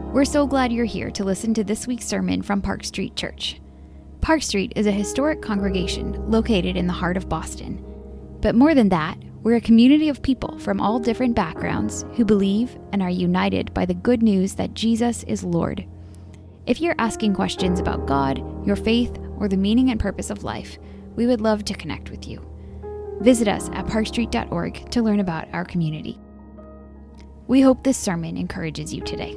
We're so glad you're here to listen to this week's sermon from Park Street Church. Park Street is a historic congregation located in the heart of Boston. But more than that, we're a community of people from all different backgrounds who believe and are united by the good news that Jesus is Lord. If you're asking questions about God, your faith, or the meaning and purpose of life, we would love to connect with you. Visit us at parkstreet.org to learn about our community. We hope this sermon encourages you today.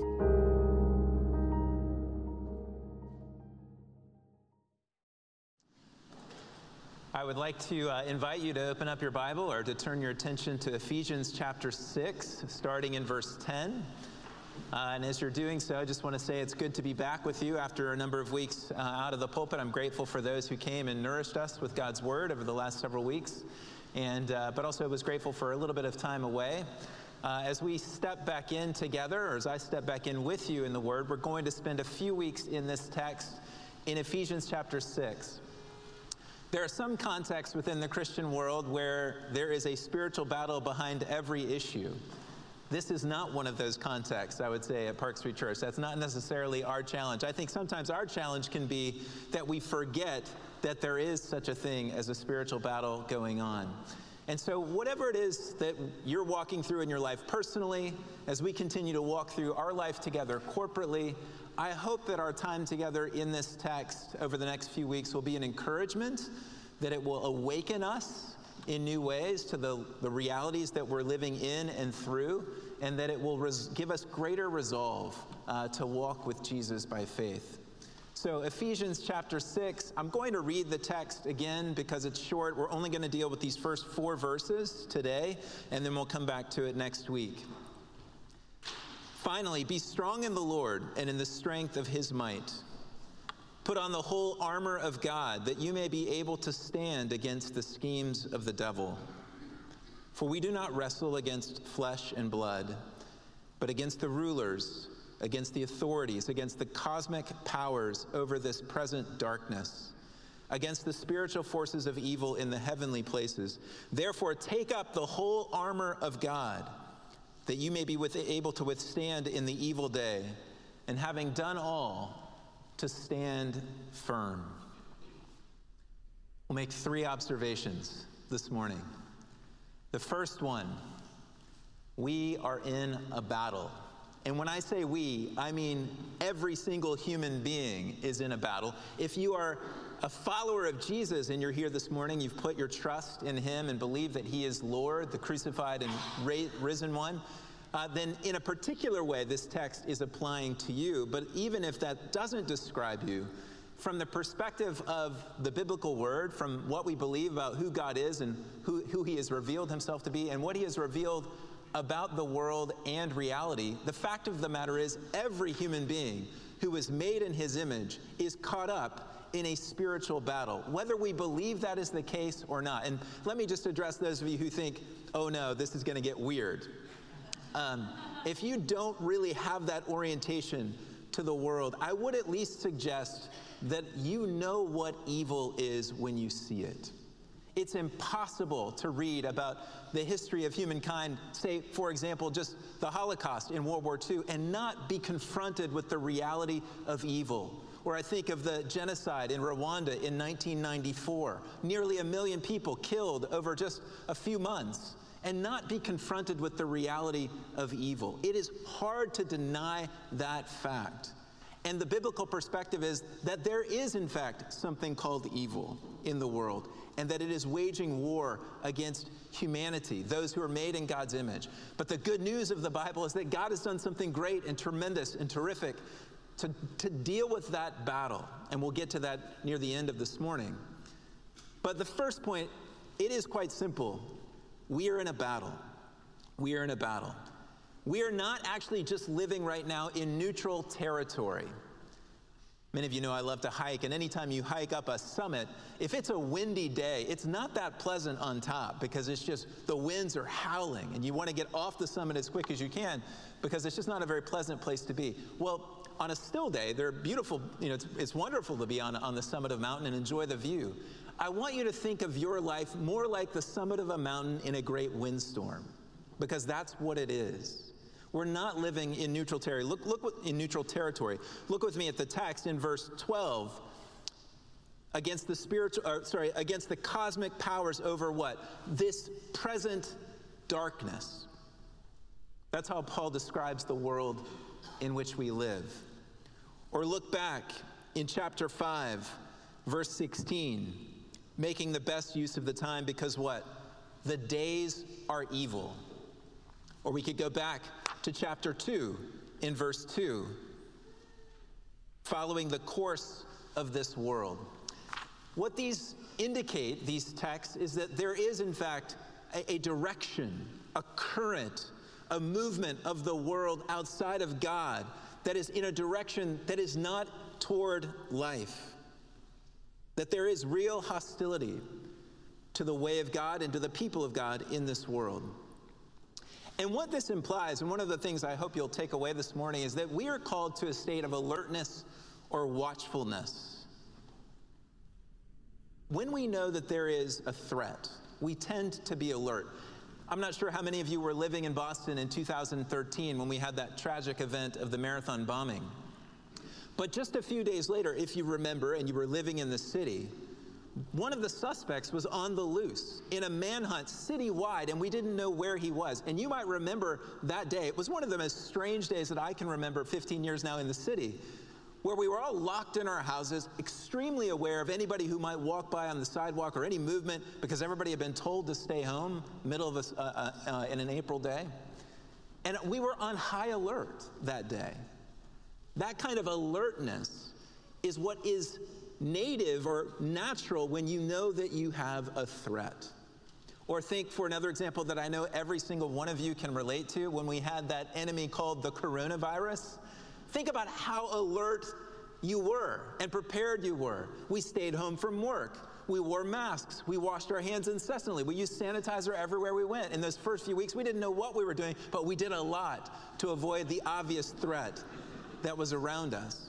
I would like to invite you to open up your Bible or to turn your attention to Ephesians chapter 6, starting in verse 10. And as you're doing so, I just want to say it's good to be back with you after a number of weeks out of the pulpit. I'm grateful for those who came and nourished us with God's Word over the last several weeks. But also was grateful for a little bit of time away. As we step back in together, or as I step back in with you in the Word, we're going to spend a few weeks in this text in Ephesians chapter 6. There are some contexts within the Christian world where there is a spiritual battle behind every issue. This is not one of those contexts, I would say, at Park Street Church. That's not necessarily our challenge. I think sometimes our challenge can be that we forget that there is such a thing as a spiritual battle going on. And so whatever it is that you're walking through in your life personally, as we continue to walk through our life together corporately, I hope that our time together in this text over the next few weeks will be an encouragement, that it will awaken us in new ways to the realities that we're living in and through, and that it will give us greater resolve to walk with Jesus by faith. So Ephesians chapter 6, I'm going to read the text again because it's short. We're only going to deal with these first 4 verses today, and then we'll come back to it next week. Finally, be strong in the Lord and in the strength of his might. Put on the whole armor of God, that you may be able to stand against the schemes of the devil. For we do not wrestle against flesh and blood, but against the rulers, against the authorities, against the cosmic powers over this present darkness, against the spiritual forces of evil in the heavenly places. Therefore, take up the whole armor of God, that you may be able to withstand in the evil day, and having done all, to stand firm. We'll make 3 observations this morning. The first one, we are in a battle. And when I say we, I mean every single human being is in a battle. If you are a follower of Jesus and you're here this morning, you've put your trust in him and believe that he is Lord, the crucified and risen one, then in a particular way this text is applying to you. But even if that doesn't describe you, from the perspective of the biblical word, from what we believe about who God is and who he has revealed himself to be and what he has revealed about the world and reality, the fact of the matter is every human being who is made in his image is caught up in a spiritual battle, whether we believe that is the case or not. And let me just address those of you who think, oh no, this is going to get weird. If you don't really have that orientation to the world, I would at least suggest that you know what evil is when you see it. It's impossible to read about the history of humankind, say, for example, just the Holocaust in World War II, and not be confronted with the reality of evil. Or I think of the genocide in Rwanda in 1994, nearly 1 million people killed over just a few months, and not be confronted with the reality of evil. It is hard to deny that fact. And the biblical perspective is that there is, in fact, something called evil in the world, and that it is waging war against humanity, those who are made in God's image. But the good news of the Bible is that God has done something great and tremendous and terrific to deal with that battle. And we'll get to that near the end of this morning. But the first point, it is quite simple. We are in a battle. We are in a battle. We are not actually just living right now in neutral territory. Many of you know I love to hike, and anytime you hike up a summit, if it's a windy day, it's not that pleasant on top because it's just the winds are howling, and you want to get off the summit as quick as you can because it's just not a very pleasant place to be. Well, on a still day, they're beautiful, it's wonderful to be on the summit of a mountain and enjoy the view. I want you to think of your life more like the summit of a mountain in a great windstorm, because that's what it is. We're not living in neutral territory. In neutral territory. Look with me at the text in verse 12. Against the cosmic powers over what? This present darkness. That's how Paul describes the world in which we live. Or look back in chapter 5, verse 16, making the best use of the time because what? The days are evil. Or we could go back to chapter 2 in verse 2, following the course of this world. What these indicate, these texts, is that there is in fact a direction, a current, a movement of the world outside of God that is in a direction that is not toward life. That there is real hostility to the way of God and to the people of God in this world. And what this implies, and one of the things I hope you'll take away this morning, is that we are called to a state of alertness or watchfulness. When we know that there is a threat, we tend to be alert. I'm not sure how many of you were living in Boston in 2013 when we had that tragic event of the marathon bombing. But just a few days later, if you remember, and you were living in the city, one of the suspects was on the loose in a manhunt citywide, and we didn't know where he was. And you might remember that day. It was one of the most strange days that I can remember 15 years now in the city, where we were all locked in our houses, extremely aware of anybody who might walk by on the sidewalk or any movement, because everybody had been told to stay home, middle of in an April day. And we were on high alert that day. That kind of alertness is what is native or natural when you know that you have a threat. Or think, for another example that I know every single one of you can relate to, when we had that enemy called the coronavirus. Think about how alert you were and prepared you were. We stayed home from work. We wore masks. We washed our hands incessantly. We used sanitizer everywhere we went. In those first few weeks, we didn't know what we were doing, but we did a lot to avoid the obvious threat that was around us.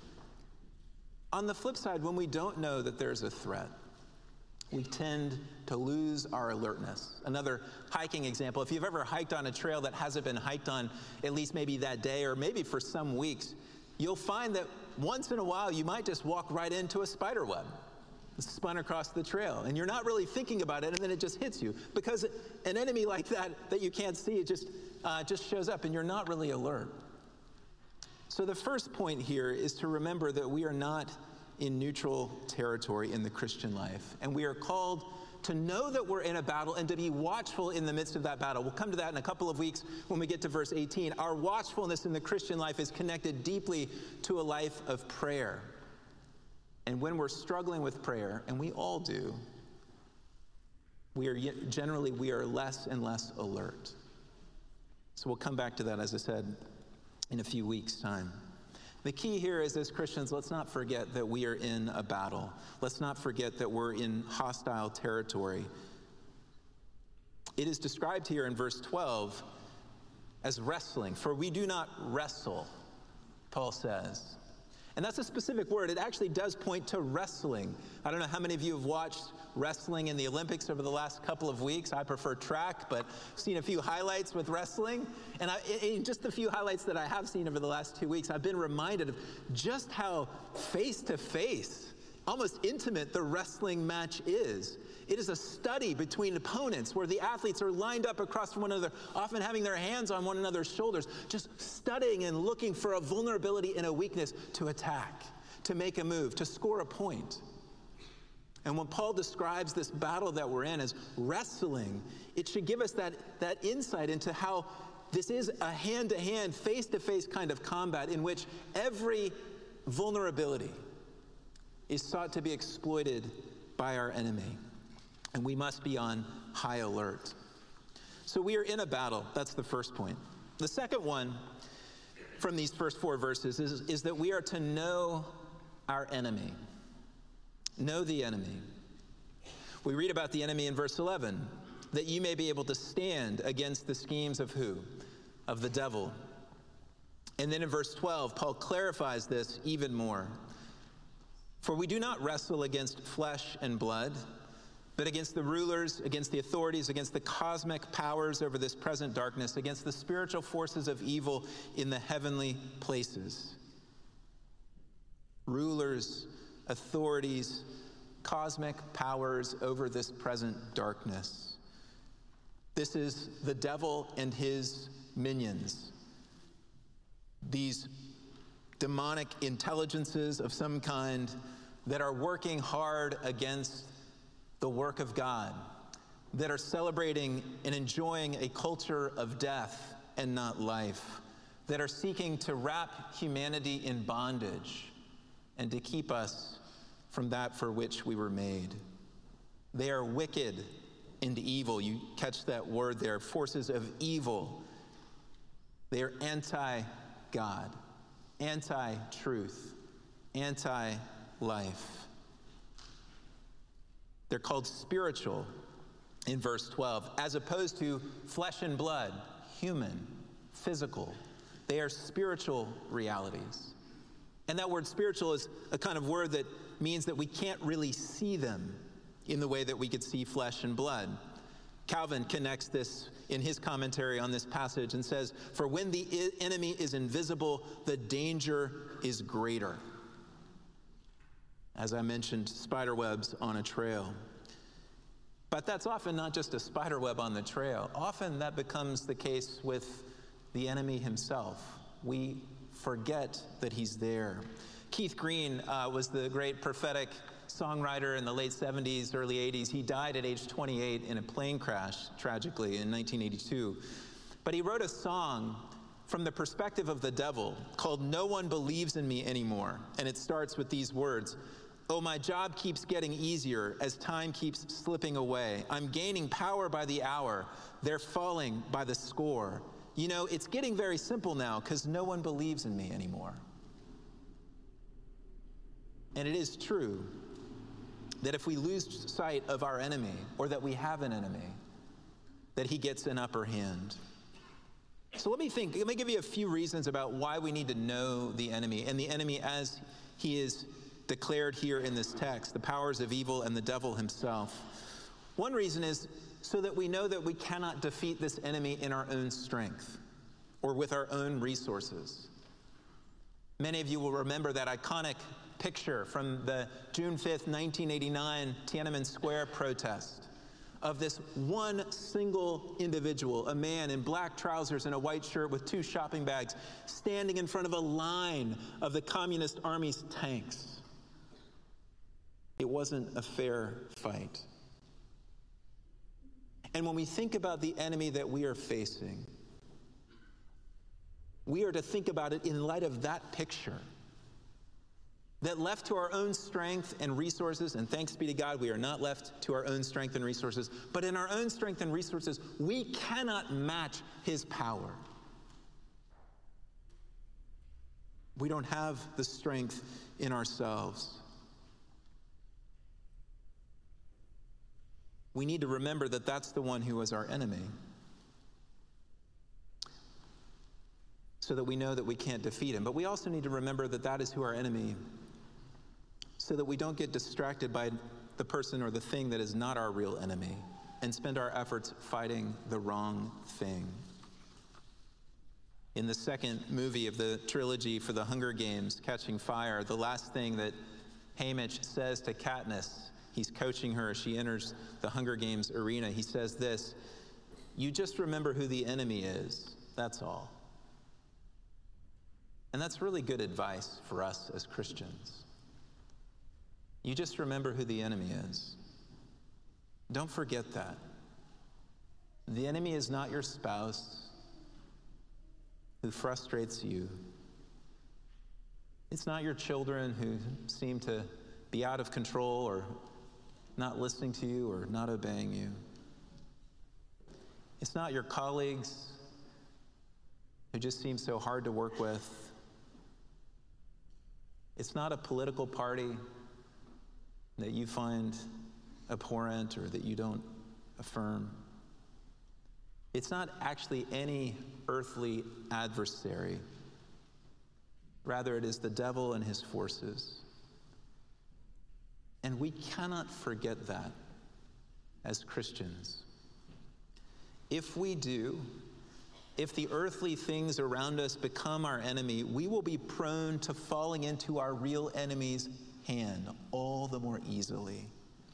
On the flip side, when we don't know that there's a threat, we tend to lose our alertness. Another hiking example, if you've ever hiked on a trail that hasn't been hiked on at least maybe that day or maybe for some weeks, you'll find that once in a while you might just walk right into a spider web spun across the trail, and you're not really thinking about it, and then it just hits you because an enemy like that you can't see, it just shows up, and you're not really alert. So the first point here is to remember that we are not in neutral territory in the Christian life, and we are called to know that we're in a battle and to be watchful in the midst of that battle. We'll come to that in a couple of weeks when we get to verse 18. Our watchfulness in the Christian life is connected deeply to a life of prayer. And when we're struggling with prayer, and we all do, we are less and less alert. So we'll come back to that, as I said, in a few weeks' time. The key here is, as Christians, let's not forget that we are in a battle. Let's not forget that we're in hostile territory. It is described here in verse 12 as wrestling. For we do not wrestle, Paul says. And that's a specific word. It actually does point to wrestling. I don't know how many of you have watched wrestling in the Olympics over the last couple of weeks. I prefer track, but I've seen a few highlights with wrestling. And in just the few highlights that I have seen over the last 2 weeks, I've been reminded of just how face-to-face, almost intimate the wrestling match is. It is a study between opponents where the athletes are lined up across from one another, often having their hands on one another's shoulders, just studying and looking for a vulnerability and a weakness to attack, to make a move, to score a point. And when Paul describes this battle that we're in as wrestling, it should give us that insight into how this is a hand-to-hand, face-to-face kind of combat in which every vulnerability is sought to be exploited by our enemy. And we must be on high alert. So we are in a battle. That's the first point. The second one from these first 4 verses is that we are to know our enemy. Know the enemy. We read about the enemy in verse 11, that you may be able to stand against the schemes of who? Of the devil. And then in verse 12, Paul clarifies this even more. For we do not wrestle against flesh and blood, but against the rulers, against the authorities, against the cosmic powers over this present darkness, against the spiritual forces of evil in the heavenly places. Rulers, authorities, cosmic powers over this present darkness. This is the devil and his minions. These demonic intelligences of some kind that are working hard against the work of God, that are celebrating and enjoying a culture of death and not life, that are seeking to wrap humanity in bondage and to keep us from that for which we were made. They are wicked and evil. You catch that word there, forces of evil. They are anti-God, anti-truth, anti-life. They're called spiritual in verse 12, as opposed to flesh and blood, human, physical. They are spiritual realities. And that word spiritual is a kind of word that means that we can't really see them in the way that we could see flesh and blood. Calvin connects this in his commentary on this passage and says, "For when the enemy is invisible, the danger is greater." As I mentioned, spider webs on a trail. But that's often not just a spider web on the trail. Often that becomes the case with the enemy himself. We forget that he's there. Keith Green was the great prophetic songwriter in the late 70s, early 80s. He died at age 28 in a plane crash, tragically, in 1982. But he wrote a song from the perspective of the devil called "No One Believes in Me Anymore." And it starts with these words: "Oh, my job keeps getting easier as time keeps slipping away. I'm gaining power by the hour. They're falling by the score. You know, it's getting very simple now because no one believes in me anymore." And it is true that if we lose sight of our enemy, or that we have an enemy, that he gets an upper hand. So let me give you a few reasons about why we need to know the enemy, and the enemy as he is declared here in this text, the powers of evil and the devil himself. One reason is so that we know that we cannot defeat this enemy in our own strength or with our own resources. Many of you will remember that iconic picture from the June 5th, 1989 Tiananmen Square protest of this one single individual, a man in black trousers and a white shirt with 2 shopping bags, standing in front of a line of the Communist Army's tanks. It wasn't a fair fight. And when we think about the enemy that we are facing, we are to think about it in light of that picture. That left to our own strength and resources, and thanks be to God, we are not left to our own strength and resources, but in our own strength and resources, we cannot match his power. We don't have the strength in ourselves. We need to remember that that's the one who is our enemy, so that we know that we can't defeat him. But we also need to remember that that is who our enemy, so that we don't get distracted by the person or the thing that is not our real enemy and spend our efforts fighting the wrong thing. In the second movie of the trilogy for the Hunger Games, Catching Fire, the last thing that Haymitch says to Katniss, he's coaching her as she enters the Hunger Games arena, he says this: "You just remember who the enemy is, that's all." And that's really good advice for us as Christians. You just remember who the enemy is. Don't forget that. The enemy is not your spouse who frustrates you. It's not your children who seem to be out of control or not listening to you or not obeying you. It's not your colleagues who just seem so hard to work with. It's not a political party that you find abhorrent or that you don't affirm. It's not actually any earthly adversary. Rather, it is the devil and his forces. And we cannot forget that as Christians. If we do, if the earthly things around us become our enemy, we will be prone to falling into our real enemy's hand all the more easily.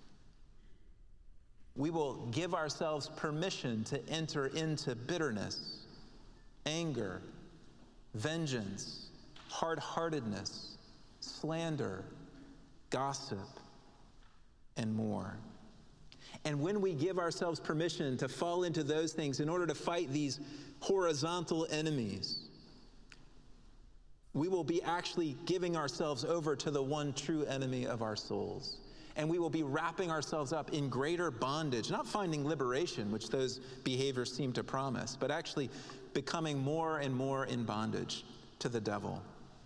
We will give ourselves permission to enter into bitterness, anger, vengeance, hard-heartedness, slander, gossip, and more. And when we give ourselves permission to fall into those things in order to fight these horizontal enemies, we will be actually giving ourselves over to the one true enemy of our souls. And we will be wrapping ourselves up in greater bondage, not finding liberation, which those behaviors seem to promise, but actually becoming more and more in bondage to the devil.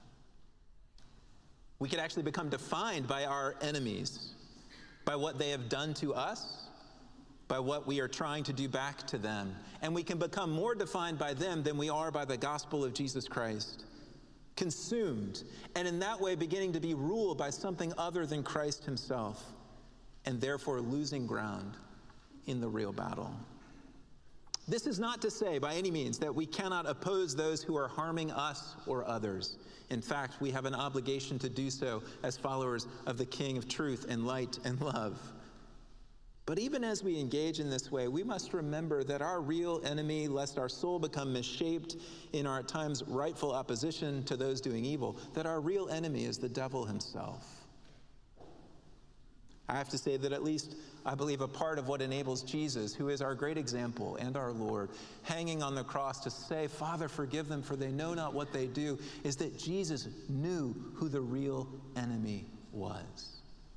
We could actually become defined by our enemies, by what they have done to us, by what we are trying to do back to them. And we can become more defined by them than we are by the gospel of Jesus Christ. Consumed, and in that way beginning to be ruled by something other than Christ himself, and therefore losing ground in the real battle. This is not to say by any means that we cannot oppose those who are harming us or others. In fact, we have an obligation to do so as followers of the King of truth and light and love. But even as we engage in this way, we must remember that our real enemy, lest our soul become misshaped in our at times rightful opposition to those doing evil, that our real enemy is the devil himself. I have to say that at least I believe a part of what enables Jesus, who is our great example and our Lord, hanging on the cross to say, "Father, forgive them, for they know not what they do," is that Jesus knew who the real enemy was.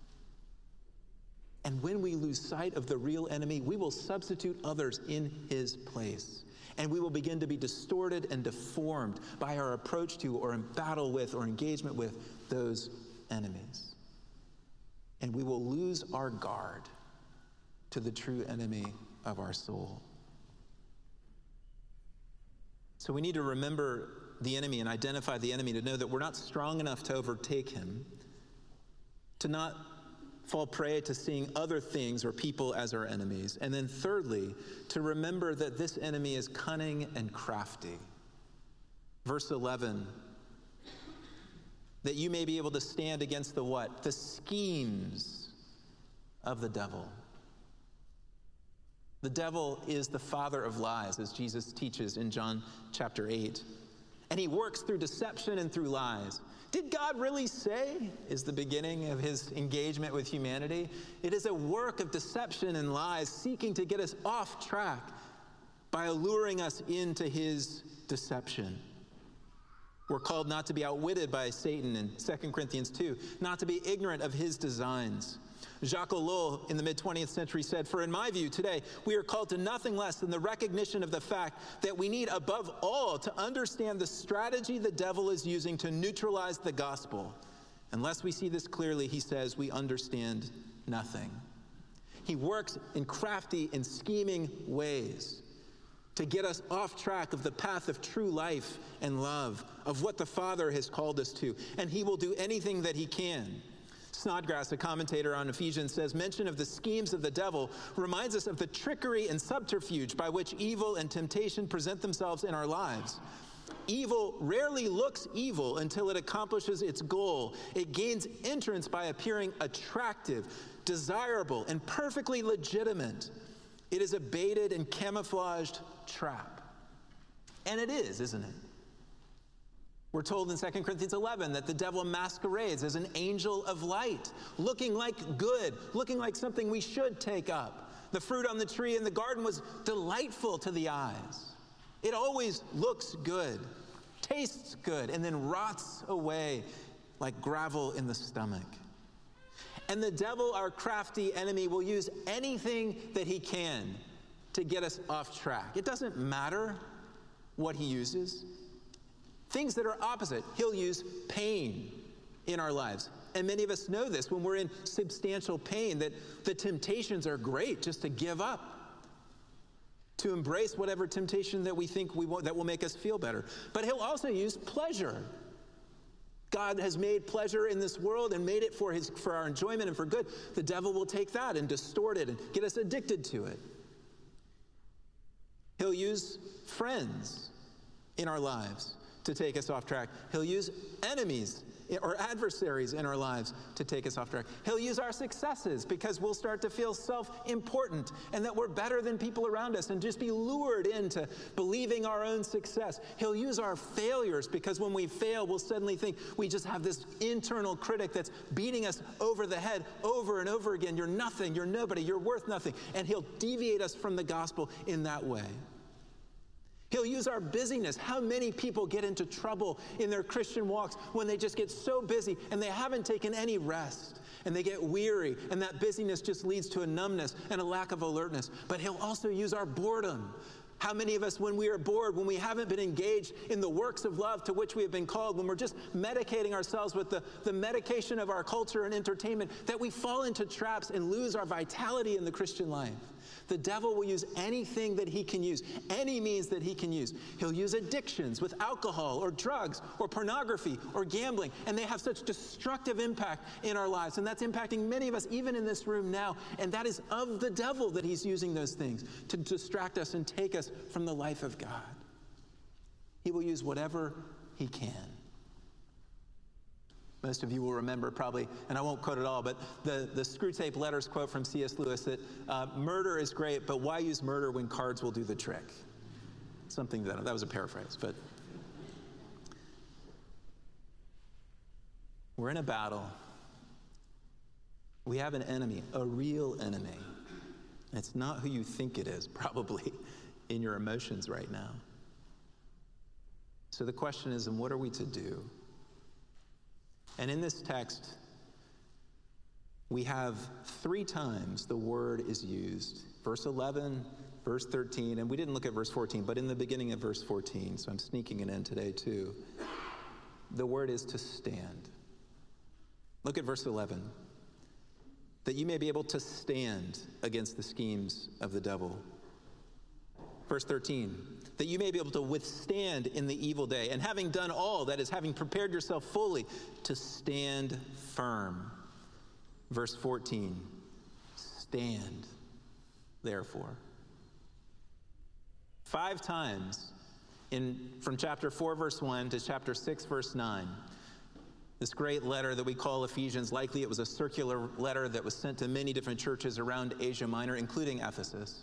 And when we lose sight of the real enemy, we will substitute others in his place. And we will begin to be distorted and deformed by our approach to or in battle with or engagement with those enemies. And we will lose our guard to the true enemy of our soul. So we need to remember the enemy and identify the enemy, to know that we're not strong enough to overtake him, to not fall prey to seeing other things or people as our enemies. And then thirdly, to remember that this enemy is cunning and crafty. Verse 11, that you may be able to stand against the what? The schemes of the devil. The devil is the father of lies, as Jesus teaches in John chapter 8. And he works through deception and through lies. Did God really say? Is the beginning of his engagement with humanity. It is a work of deception and lies, seeking to get us off track by alluring us into his deception. We're called not to be outwitted by Satan in 2 Corinthians 2, not to be ignorant of his designs. Jacques Ellul in the mid-20th century said, "For in my view today, we are called to nothing less than the recognition of the fact that we need above all to understand the strategy the devil is using to neutralize the gospel. Unless we see this clearly," he says, "we understand nothing." He works in crafty and scheming ways to get us off track of the path of true life and love, of what the Father has called us to, and he will do anything that he can. Snodgrass, a commentator on Ephesians, says, mention of the schemes of the devil reminds us of the trickery and subterfuge by which evil and temptation present themselves in our lives. Evil rarely looks evil until it accomplishes its goal. It gains entrance by appearing attractive, desirable, and perfectly legitimate. It is a baited and camouflaged trap. And it is, isn't it? We're told in 2 Corinthians 11 that the devil masquerades as an angel of light, looking like good, looking like something we should take up. The fruit on the tree in the garden was delightful to the eyes. It always looks good, tastes good, and then rots away like gravel in the stomach. And the devil, our crafty enemy, will use anything that he can to get us off track. It doesn't matter what he uses. Things that are opposite. He'll use pain in our lives. And many of us know this when we're in substantial pain, that the temptations are great just to give up, to embrace whatever temptation that we think we want, that will make us feel better. But he'll also use pleasure. God has made pleasure in this world and made it for our enjoyment and for good. The devil will take that and distort it and get us addicted to it. He'll use friends in our lives to take us off track. He'll use enemies or adversaries in our lives to take us off track. He'll use our successes because we'll start to feel self-important and that we're better than people around us and just be lured into believing our own success. He'll use our failures because when we fail, we'll suddenly think we just have this internal critic that's beating us over the head over and over again. You're nothing, you're nobody, you're worth nothing. And he'll deviate us from the gospel in that way. He'll use our busyness. How many people get into trouble in their Christian walks when they just get so busy and they haven't taken any rest and they get weary, and that busyness just leads to a numbness and a lack of alertness. But he'll also use our boredom. How many of us, when we are bored, when we haven't been engaged in the works of love to which we have been called, when we're just medicating ourselves with the medication of our culture and entertainment, that we fall into traps and lose our vitality in the Christian life? The devil will use anything that he can use, any means that he can use. He'll use addictions with alcohol or drugs or pornography or gambling, and they have such destructive impact in our lives. And that's impacting many of us, even in this room now. And that is of the devil that he's using those things to distract us and take us from the life of God. He will use whatever he can. Most of you will remember probably, and I won't quote it all, but the Screwtape Letters quote from C.S. Lewis that murder is great, but why use murder when cards will do the trick? Something that was a paraphrase, but we're in a battle. We have an enemy, a real enemy. It's not who you think it is, probably, in your emotions right now. So the question is, and what are we to do? And in this text, we have 3 times the word is used. Verse 11, verse 13, and we didn't look at verse 14, but in the beginning of verse 14, so I'm sneaking it in today too. The word is to stand. Look at verse 11. That you may be able to stand against the schemes of the devil. Verse 13, that you may be able to withstand in the evil day, and having done all, that is, having prepared yourself fully, to stand firm. Verse 14, stand, therefore. 5 times from chapter 4, verse 1 to chapter 6, verse 9, this great letter that we call Ephesians, likely it was a circular letter that was sent to many different churches around Asia Minor, including Ephesus.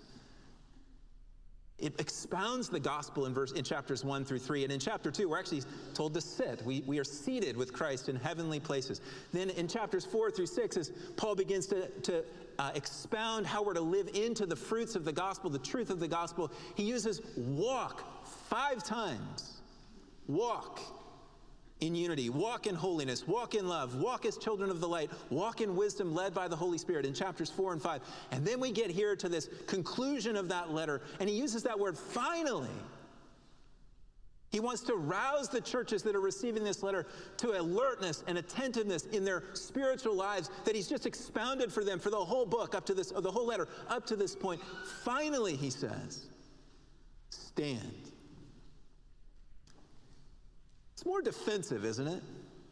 It expounds the gospel in chapters 1 through 3. And in chapter 2, we're actually told to sit. We are seated with Christ in heavenly places. Then in chapters 4 through 6, as Paul begins to expound how we're to live into the fruits of the gospel, the truth of the gospel, he uses walk 5 times. Walk in unity, walk in holiness, walk in love, walk as children of the light, walk in wisdom led by the Holy Spirit in chapters 4 and 5. And then we get here to this conclusion of that letter, and he uses that word finally. He wants to rouse the churches that are receiving this letter to alertness and attentiveness in their spiritual lives that he's just expounded for them for the whole book up to this, or the whole letter up to this point. Finally, he says, stand. It's more defensive, isn't it?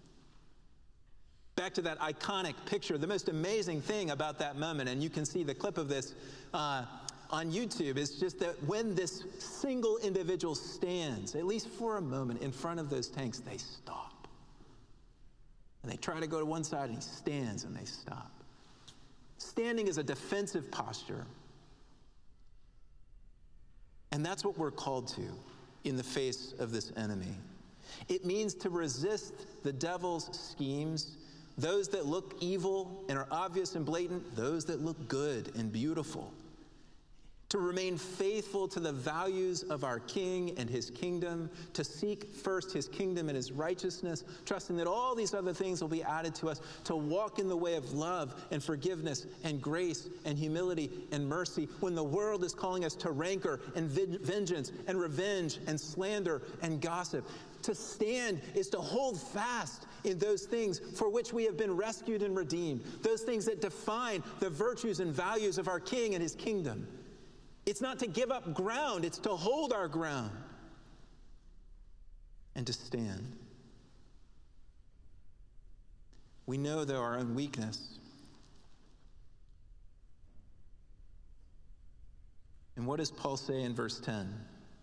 Back to that iconic picture, the most amazing thing about that moment, and you can see the clip of this on YouTube, is just that when this single individual stands, at least for a moment, in front of those tanks, they stop. And they try to go to one side, and he stands, and they stop. Standing is a defensive posture. And that's what we're called to in the face of this enemy. It means to resist the devil's schemes, those that look evil and are obvious and blatant, those that look good and beautiful. To remain faithful to the values of our King and his kingdom, to seek first his kingdom and his righteousness, trusting that all these other things will be added to us, to walk in the way of love and forgiveness and grace and humility and mercy when the world is calling us to rancor and vengeance and revenge and slander and gossip. To stand is to hold fast in those things for which we have been rescued and redeemed, those things that define the virtues and values of our King and his kingdom. It's not to give up ground, it's to hold our ground and to stand. We know though our own weakness. And what does Paul say in verse 10?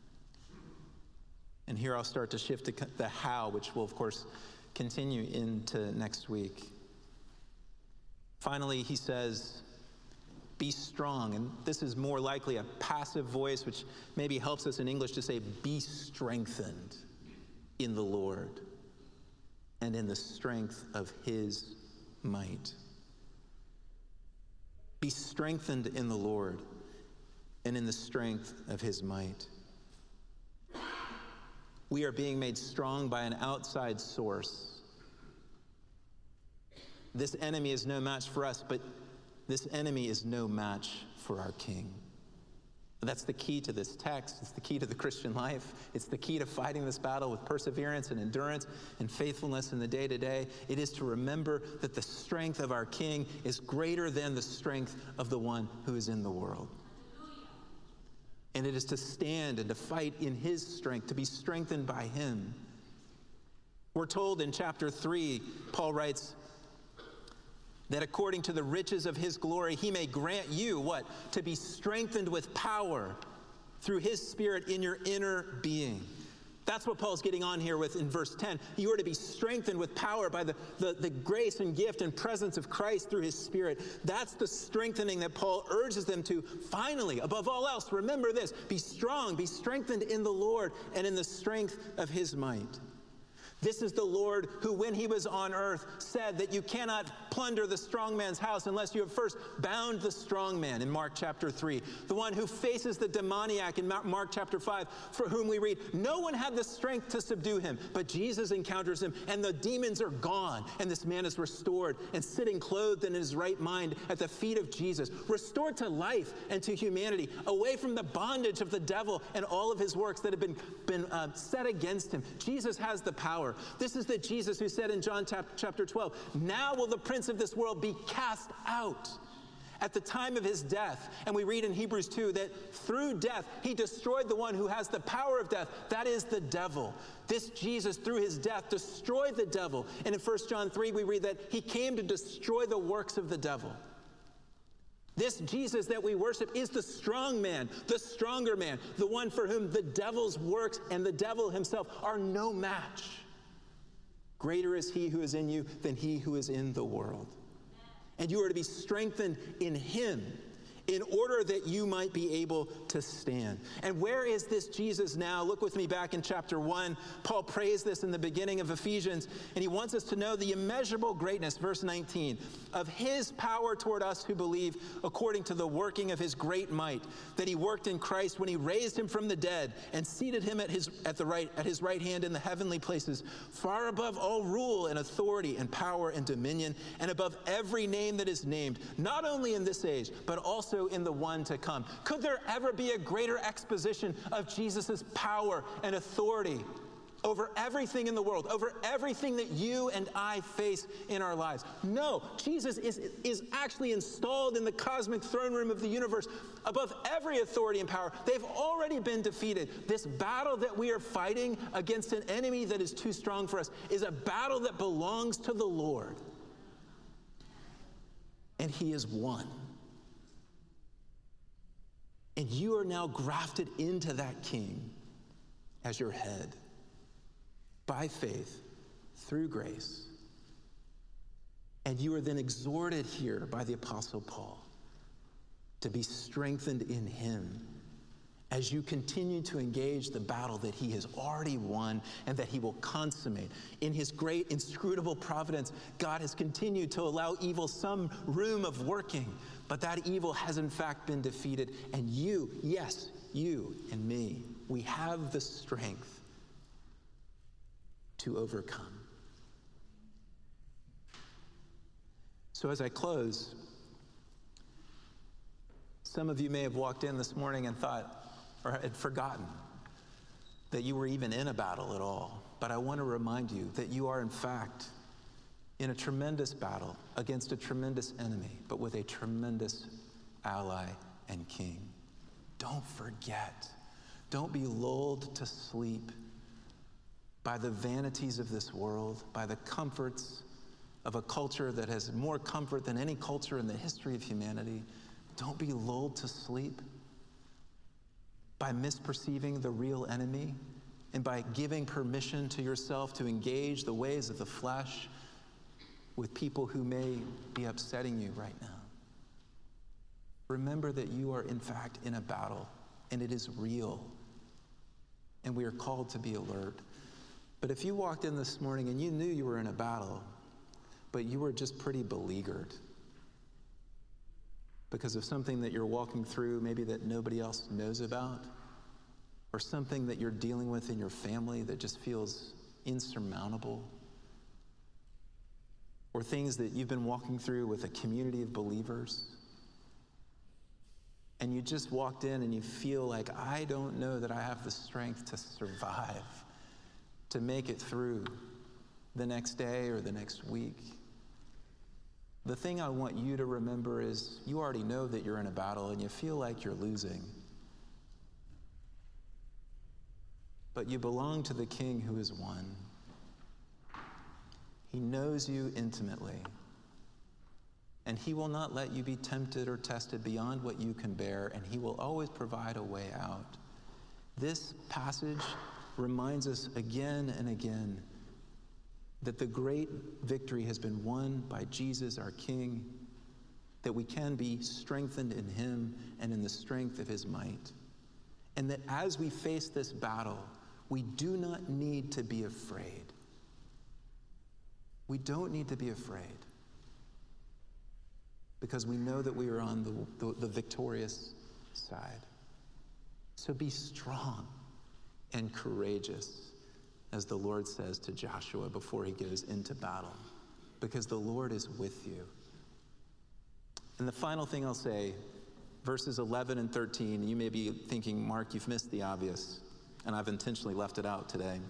And here I'll start to shift to the how, which will, of course, continue into next week. Finally, he says, be strong. And this is more likely a passive voice, which maybe helps us in English to say, be strengthened in the Lord and in the strength of his might. Be strengthened in the Lord and in the strength of his might. We are being made strong by an outside source. This enemy is no match for us, but this enemy is no match for our King. That's the key to this text. It's the key to the Christian life. It's the key to fighting this battle with perseverance and endurance and faithfulness in the day-to-day. It is to remember that the strength of our King is greater than the strength of the one who is in the world. And it is to stand and to fight in his strength, to be strengthened by him. We're told in chapter 3, Paul writes, that according to the riches of his glory, he may grant you, what? To be strengthened with power through his Spirit in your inner being. That's what Paul's getting on here with in verse 10. You are to be strengthened with power by the grace and gift and presence of Christ through his Spirit. That's the strengthening that Paul urges them to. Finally, above all else, remember this. Be strong, be strengthened in the Lord and in the strength of his might. This is the Lord who, when he was on earth, said that you cannot plunder the strong man's house unless you have first bound the strong man in Mark chapter 3. The one who faces the demoniac in Mark chapter 5, for whom we read, no one had the strength to subdue him, but Jesus encounters him, and the demons are gone, and this man is restored and sitting clothed in his right mind at the feet of Jesus, restored to life and to humanity, away from the bondage of the devil and all of his works that have been set against him. Jesus has the power. This is the Jesus who said in John chapter 12, now will the prince of this world be cast out at the time of his death. And we read in Hebrews 2 that through death, he destroyed the one who has the power of death. That is the devil. This Jesus, through his death, destroyed the devil. And in 1 John 3, we read that he came to destroy the works of the devil. This Jesus that we worship is the strong man, the stronger man, the one for whom the devil's works and the devil himself are no match. Greater is he who is in you than he who is in the world. And you are to be strengthened in him in order that you might be able to stand. And where is this Jesus now? Look with me back in chapter 1. Paul prays this in the beginning of Ephesians, and he wants us to know the immeasurable greatness, verse 19, of his power toward us who believe, according to the working of his great might, that he worked in Christ when he raised him from the dead and seated him at his right hand in the heavenly places, far above all rule and authority and power and dominion, and above every name that is named, not only in this age, but also in the one to come. Could there ever be a greater exposition of Jesus' power and authority over everything in the world, over everything that you and I face in our lives? No, Jesus is actually installed in the cosmic throne room of the universe above every authority and power. They've already been defeated. This battle that we are fighting against an enemy that is too strong for us is a battle that belongs to the Lord. And he is won. And you are now grafted into that King as your head by faith through grace. And you are then exhorted here by the Apostle Paul to be strengthened in him as you continue to engage the battle that he has already won and that he will consummate. In his great inscrutable providence, God has continued to allow evil some room of working, but that evil has in fact been defeated. And you, yes, you and me, we have the strength to overcome. So as I close, some of you may have walked in this morning and thought, or had forgotten that you were even in a battle at all. But I want to remind you that you are in fact in a tremendous battle against a tremendous enemy, but with a tremendous ally and King. Don't forget. Don't be lulled to sleep by the vanities of this world, by the comforts of a culture that has more comfort than any culture in the history of humanity. Don't be lulled to sleep by misperceiving the real enemy and by giving permission to yourself to engage the ways of the flesh with people who may be upsetting you right now. Remember that you are, in fact, in a battle, and it is real, and we are called to be alert. But if you walked in this morning and you knew you were in a battle, but you were just pretty beleaguered because of something that you're walking through, maybe that nobody else knows about, or something that you're dealing with in your family that just feels insurmountable, or things that you've been walking through with a community of believers, and you just walked in and you feel like, I don't know that I have the strength to survive, to make it through the next day or the next week. The thing I want you to remember is you already know that you're in a battle and you feel like you're losing. But you belong to the King who has won. He knows you intimately. And he will not let you be tempted or tested beyond what you can bear, and he will always provide a way out. This passage reminds us again and again that the great victory has been won by Jesus, our King, that we can be strengthened in him and in the strength of his might. And that as we face this battle, we do not need to be afraid. We don't need to be afraid, because we know that we are on the victorious side. So be strong and courageous, as the Lord says to Joshua before he goes into battle, because the Lord is with you. And the final thing I'll say, verses 11 and 13, you may be thinking, Mark, you've missed the obvious, and I've intentionally left it out today.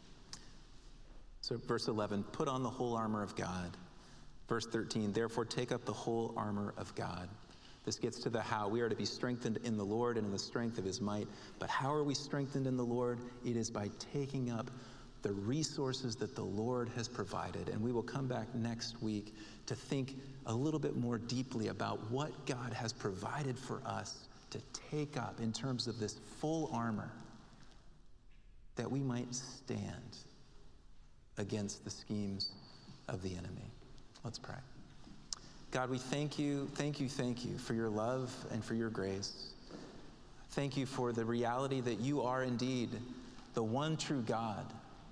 So verse 11, put on the whole armor of God. Verse 13, therefore take up the whole armor of God. This gets to the how. We are to be strengthened in the Lord and in the strength of his might. But how are we strengthened in the Lord? It is by taking up the resources that the Lord has provided. And we will come back next week to think a little bit more deeply about what God has provided for us to take up in terms of this full armor, that we might stand against the schemes of the enemy. Let's pray. God, we thank you for your love and for your grace. Thank you for the reality that you are indeed the one true God,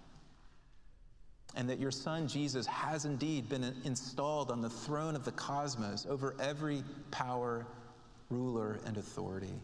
and that your Son, Jesus, has indeed been installed on the throne of the cosmos over every power, ruler, and authority,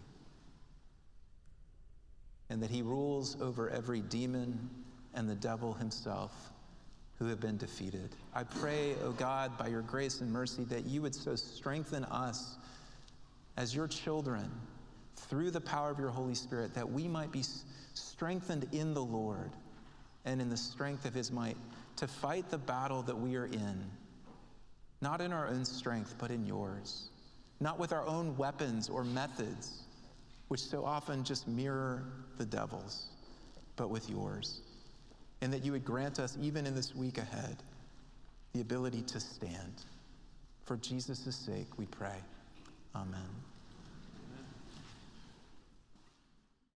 and that he rules over every demon and the devil himself, who have been defeated. I pray, O God, by your grace and mercy, that you would so strengthen us as your children through the power of your Holy Spirit, that we might be strengthened in the Lord and in the strength of his might to fight the battle that we are in, not in our own strength, but in yours, not with our own weapons or methods, which so often just mirror the devil's, but with yours. And that you would grant us, even in this week ahead, the ability to stand. For Jesus' sake, we pray. Amen.